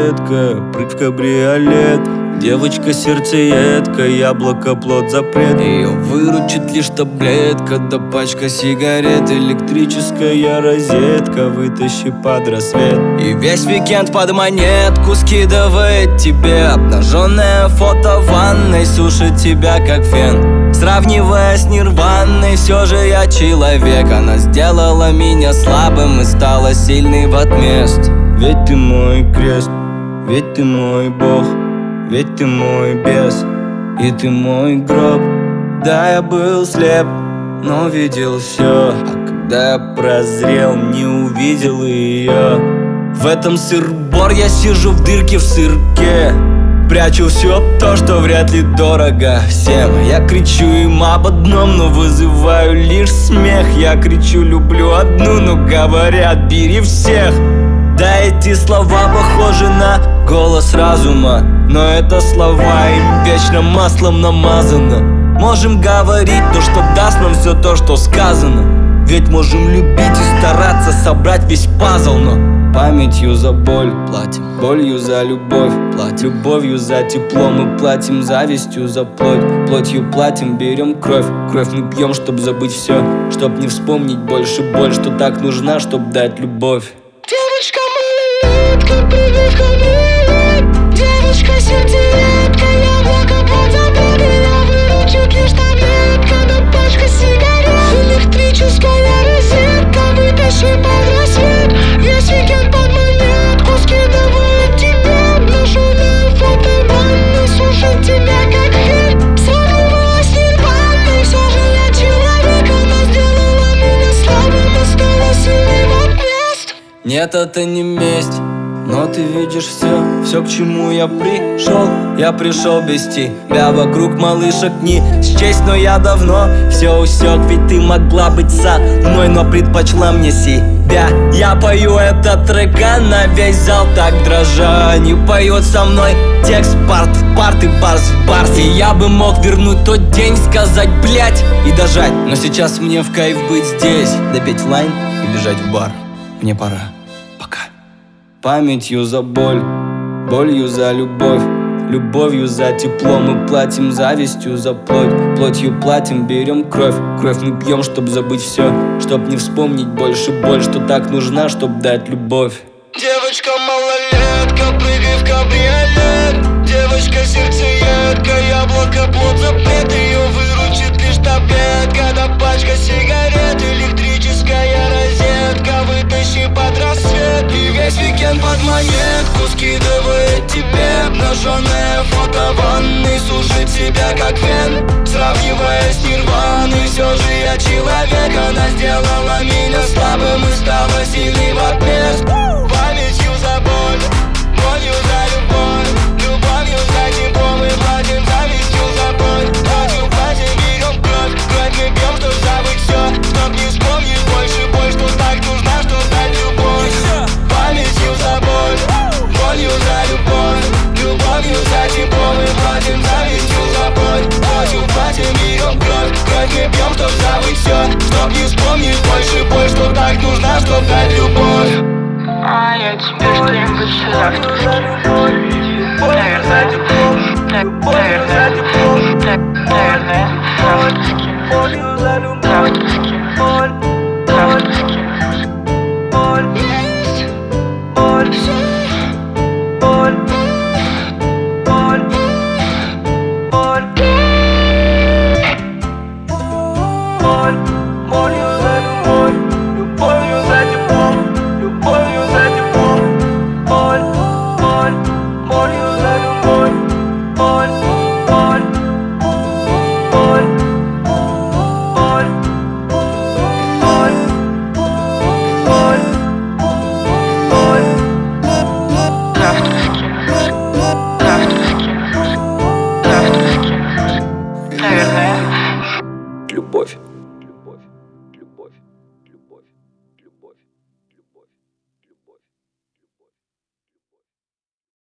детка, прыг в кабриолет. Девочка сердцеедка, яблоко плод запрет. Ее выручит лишь таблетка, да пачка сигарет. Электрическая розетка, вытащи под рассвет. И весь уикенд под монетку скидывает тебе обнаженное фото в ванной, сушит тебя как фен. Сравнивая с нирваной, все же я человек. Она сделала меня слабым и стала сильной в отмест. Ведь ты мой крест, ведь ты мой Бог, ведь ты мой бес, и ты мой гроб. Да, я был слеп, но видел все. А когда я прозрел, не увидел ее. В этом сыр-бор я сижу в дырке в сырке, прячу все то, что вряд ли дорого всем. Я кричу им об одном, но вызываю лишь смех. Я кричу люблю одну, но говорят бери всех. Да, эти слова похожи на голос разума, но это слова им вечно маслом намазано. Можем говорить то, что даст нам все то, что сказано. Ведь можем любить и стараться собрать весь пазл, но памятью за боль платим, болью за любовь платим, любовью за тепло мы платим, завистью за плоть, плотью платим, берем кровь, кровь мы пьем, чтоб забыть все, чтоб не вспомнить больше боль, что так нужна, чтоб дать любовь. Девочка малолетка, прыгай в кабриолет. Девочка сердцеедка, яблоко плод запрет. Ее выручит лишь таблетка, да пачка сигарет. Электрическая розетка, вытащи под рассвет. Весь уикенд под монетку скидывает тебе обнаженное фото в ванной, сушит тебя как фен. Сравнивая с нирваной, все же я человек. Она сделала меня слабым и стала сильной в отмест. Нет, это не месть, но ты видишь все, к чему я пришел. Я пришел без тебя, вокруг малышек не счесть. Но я давно все усек, ведь ты могла быть со мной, но предпочла мне себя. Я пою этот трек, а на весь зал так дрожа. Не поет со мной текст парт в парт и барс в барс. И я бы мог вернуть тот день, сказать блять и дожать. Но сейчас мне в кайф быть здесь, допеть лайн и бежать в бар. Мне пора, пока. Памятью за боль, болью за любовь, любовью за тепло мы платим, завистью за плоть, плотью платим, берем кровь, кровь мы пьем, чтоб забыть все, чтоб не вспомнить больше боль, что так нужна, чтоб дать любовь. Девочка малолетка, прыгай в кабриолет. Девочка сердцеедка, яблоко плод запрет. Ее выручит лишь таблетка, да пачка сигарет. Электрическая розетка, вытащи под рассвет. И весь уикенд под монетку скидывает тебе обнаженное фото в ванной, сушит тебя как фен. Сравнивая с нирваной, все же я человек. Она сделала меня слабым и стала сильной в отмест. Памятью за боль, болью за любовь, любовью за тепло мы платим, завистью за боль. Платью платим, берем кровь, кровь мы пьем, чтоб забыть все, чтоб не вспомнить больше боль, что так нужна, чтоб дать любовь. Памятью за боль, болью за любовь, любовью за тепло мы платим, завистью за боль. Платью платим, берем кровь, кровь мы пьем, чтоб забыть все, чтоб не вспомнить больше боль, что так нужна, чтоб дать любовь. А я тебе что-нибудь завтрашки. Наверное, Болью за тепло, боль, боль, болью